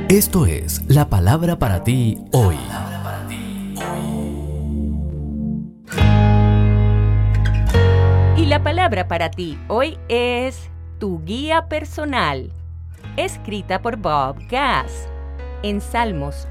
Esto es la palabra para ti hoy. Y la palabra para ti hoy es Tu guía personal, escrita por Bob Gass. En Salmos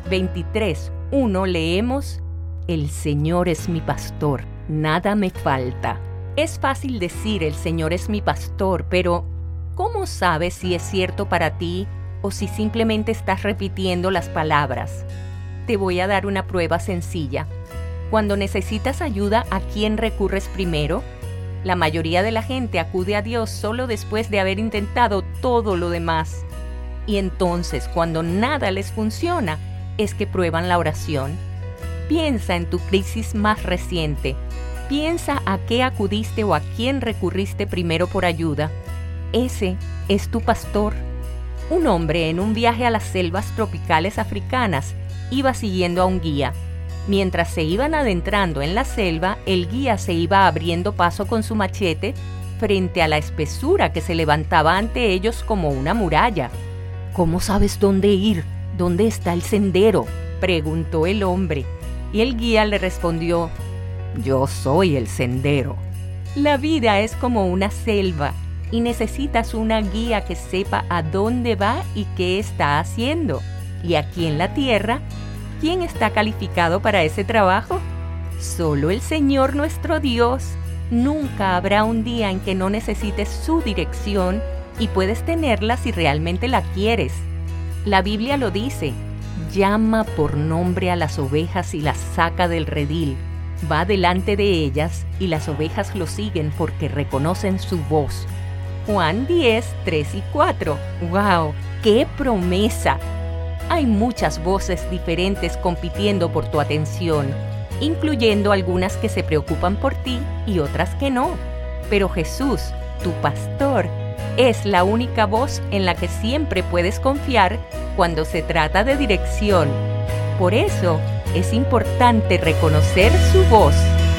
23:1 leemos: El Señor es mi pastor, nada me falta. Es fácil decir el Señor es mi pastor, pero ¿cómo sabes si es cierto para ti o si simplemente estás repitiendo las palabras? Te voy a dar una prueba sencilla. Cuando necesitas ayuda, ¿a quién recurres primero? La mayoría de la gente acude a Dios solo después de haber intentado todo lo demás. Y entonces, cuando nada les funciona, es que prueban la oración. Piensa en tu crisis más reciente. Piensa a qué acudiste o a quién recurriste primero por ayuda. Ese es tu pastor. Un hombre en un viaje a las selvas tropicales africanas iba siguiendo a un guía. Mientras se iban adentrando en la selva, el guía se iba abriendo paso con su machete frente a la espesura que se levantaba ante ellos como una muralla. ¿Cómo sabes dónde ir? ¿Dónde está el sendero?, preguntó el hombre. Y el guía le respondió: Yo soy el sendero. La vida es como una selva y necesitas una guía que sepa a dónde va y qué está haciendo. Y aquí en la tierra, ¿quién está calificado para ese trabajo? Solo el Señor nuestro Dios. Nunca habrá un día en que no necesites su dirección y puedes tenerla si realmente la quieres. La Biblia lo dice: llama por nombre a las ovejas y las saca del redil. Va delante de ellas y las ovejas lo siguen porque reconocen su voz. Juan 10, 3 y 4. ¡Wow! ¡Qué promesa! Hay muchas voces diferentes compitiendo por tu atención, incluyendo algunas que se preocupan por ti y otras que no. Pero Jesús, tu pastor, es la única voz en la que siempre puedes confiar cuando se trata de dirección. Por eso, es importante reconocer su voz.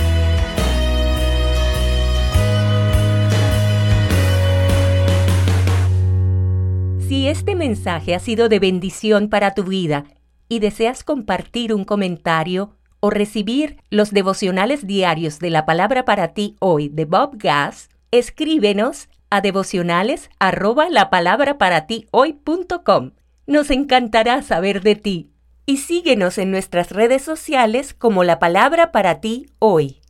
Si este mensaje ha sido de bendición para tu vida y deseas compartir un comentario o recibir los devocionales diarios de la palabra para ti hoy de Bob Gass, escríbenos a devocionales@lapalabraparatihoy.com. Nos encantará saber de ti. Y síguenos en nuestras redes sociales como La Palabra para ti hoy.